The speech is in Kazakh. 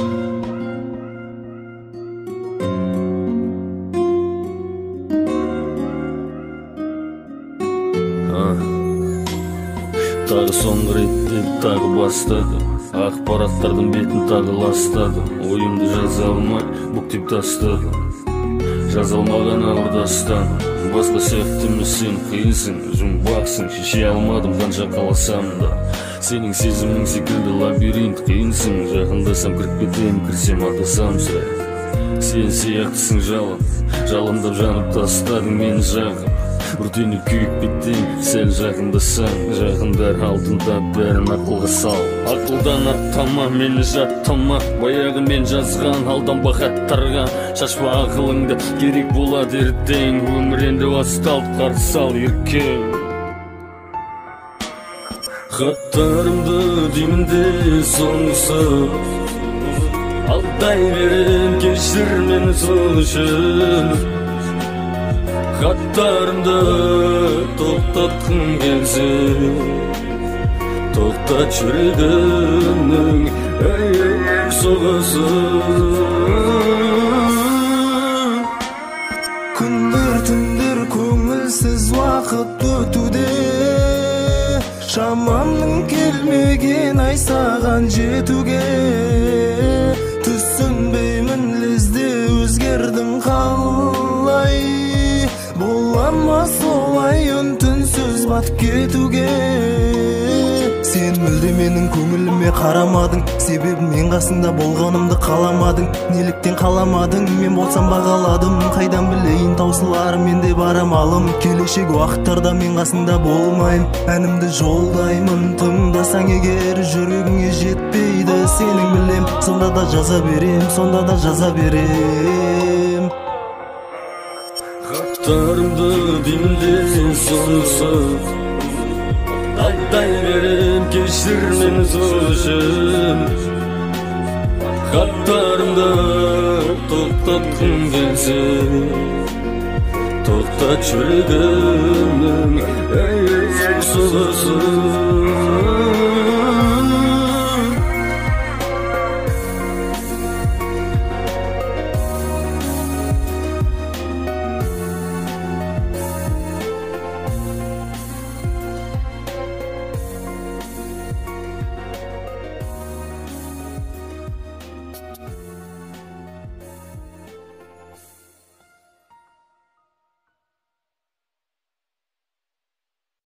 Тағы соңғы ретте тағы бастады, ақпараттардың бетін тағы ластады. Ойымды жаза алмай бүктеп тастады, жаза алмаған ауыр дастан. Басқа сияқты емес сен қиынсың, жұмбақсың, шеше алмадым қанша қаласам да. Сенің сезімің секілді лабиринт қиынсың, жақындасам кіріп кетем, кірсем атасам сірә. Сен сияқтысың жалындап жанып тастадың мені жағып. Өртеніп күйіп кеттің, сәл жақындасаң, жақындар алдында бәрін ақылға сал. Ақылдан аттама, мені жаттама, баяғы мен жазған алданба хаттарға. Шашпа ақылыңды, керек болады ертең, өмір енді басталды, қарсы ал еркек. Хаттарымды деймін де соңғысы, алдай берем, кешір мені сол үшін. Хаттарымды тоқтатқым келсе, тоқтат жүрегімнің соғысын. Күндер түндер көңілсіз уақыт өтуде, шамамның келмеген ай саған жетуге. Түсінбеймін лезде өзгердім қалай, болама солай үн-түнсіз батып кетуге. Сен мүлде менің көңіліме қарамадың, себебі мен қасында болғанымды қаламадың. Неліктен қаламадың, мен болсам бағаладым, қайдан білейін таусыларым, мен де барамалым. Келешек уақыттарда мен қасында болмайым, әнімді жолдаймын. Тыңдасаң егер жүрегіңе жетпейді сенің білем, сонда да жаза берем, сонда да жаза берем. Хаттарымды деймін де соңғысы, алдай берем, кешір мені сол үшін. Хаттарымды тоқтатқым келсе, тоқтат жүрегімнің соғысын.